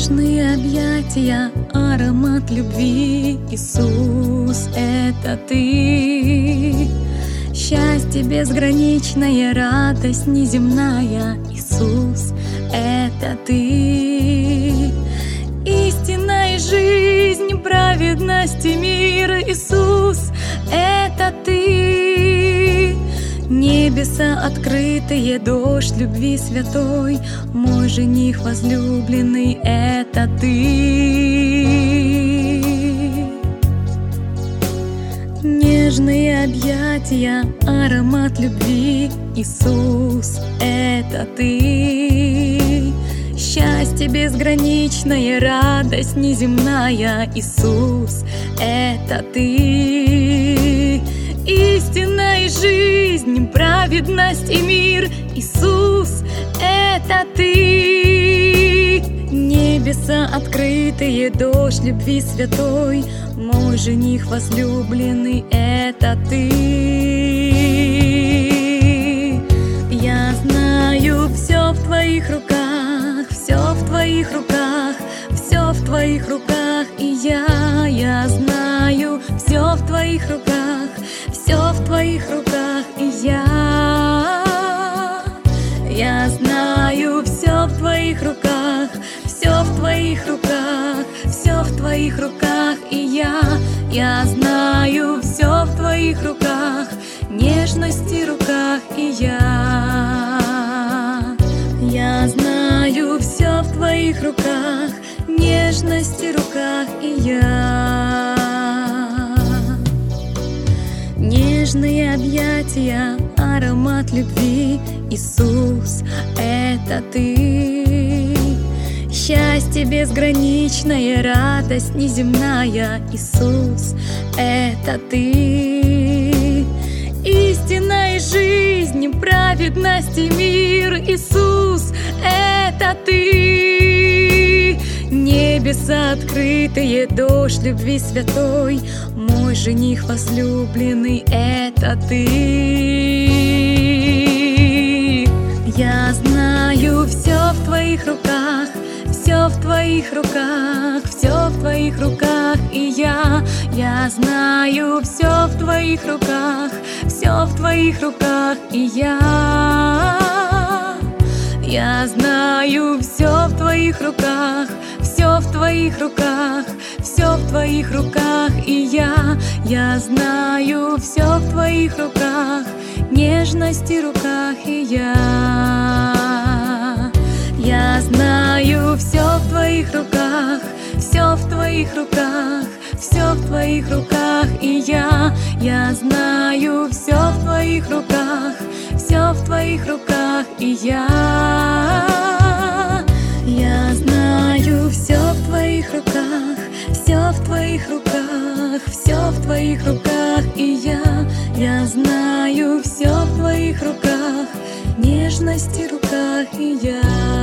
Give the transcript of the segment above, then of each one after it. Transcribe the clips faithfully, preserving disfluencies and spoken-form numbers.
Нежные объятия, аромат любви, Иисус, это Ты. Счастье безграничное, радость неземная, Иисус, это Ты. Истина и жизнь, праведность и мир, Иисус, это Ты. Небеса открытые, дождь любви святой, мой жених возлюбленный, это Ты. Нежные объятия, аромат любви, Иисус, это Ты. Счастье безграничное, радость неземная, Иисус, это Ты. Истина и жизнь, праведность и мир, Иисус, это Ты. Небеса открытые, дождь любви святой, мой жених возлюбленный, это Ты. Я знаю, все в Твоих руках, все в Твоих руках, все в Твоих руках, и я, я знаю, все в Твоих руках, все в Твоих руках, и я, я знаю, все в Твоих руках, все в Твоих руках, все в Твоих руках, и я, я знаю, все в Твоих руках, нежности руках, и я, я знаю, все в Твоих руках, нежности руках, и я. Нежные объятия, аромат любви, Иисус, это Ты. Счастье безграничное, радость неземная, Иисус, это Ты. Истина и жизнь, праведность и мир, Иисус, это Ты. Небеса открытые, дождь любви святой, мой жених возлюбленный, это Ты. Я знаю, все в Твоих руках, все в Твоих руках, все в Твоих руках, и я, я знаю, все в Твоих руках, все в Твоих руках, и я, я знаю, все в Твоих руках, все в Твоих руках, все в Твоих руках, и я, я знаю, все в Твоих руках, нежности руках, и я, я знаю, все в Твоих руках, все в Твоих руках, все в Твоих руках, и я, я знаю, все в Твоих руках, все в Твоих руках, и я, я знаю, все в Твоих руках, все в Твоих руках, все в Твоих руках, и я, я знаю, все в Твоих руках, нежности руках, и я.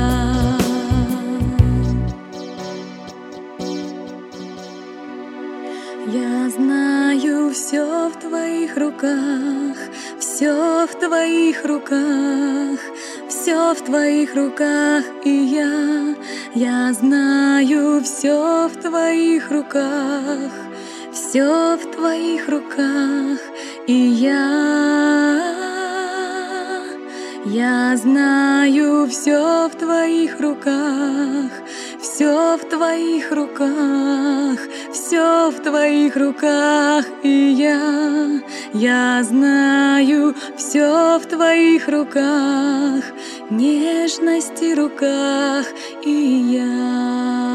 Я знаю, все в Твоих руках, все в Твоих руках, все в Твоих руках, и я, я знаю, все в Твоих руках, все в Твоих руках, и я, я знаю, все в Твоих руках, все в Твоих руках, все в Твоих руках, и я, я знаю, все в Твоих руках, нежности руках, и я.